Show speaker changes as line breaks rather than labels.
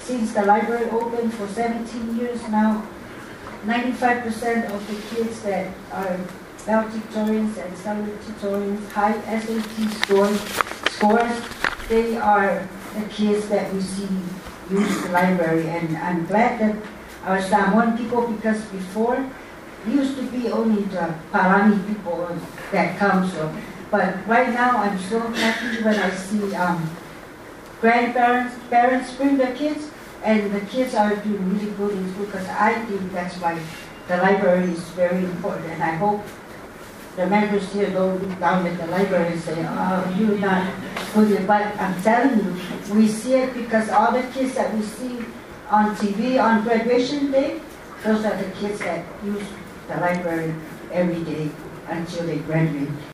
since the library opened for 17 years now, 95% of the kids that are valedictorians and salutatorians, high SAT scores, they are the kids that we see use the library. And I'm glad that our Samoan people, because before, it used to be only the Parani people that come. So, but right now, I'm so happy when I see grandparents, parents bring their kids, and the kids are doing really good in school, because I think that's why the library is very important. And I hope the members here don't look down at the library and say, oh, you're not good. But I'm telling you, we see it because all the kids that we see on TV on graduation day, those are the kids that use the library every day until they graduate.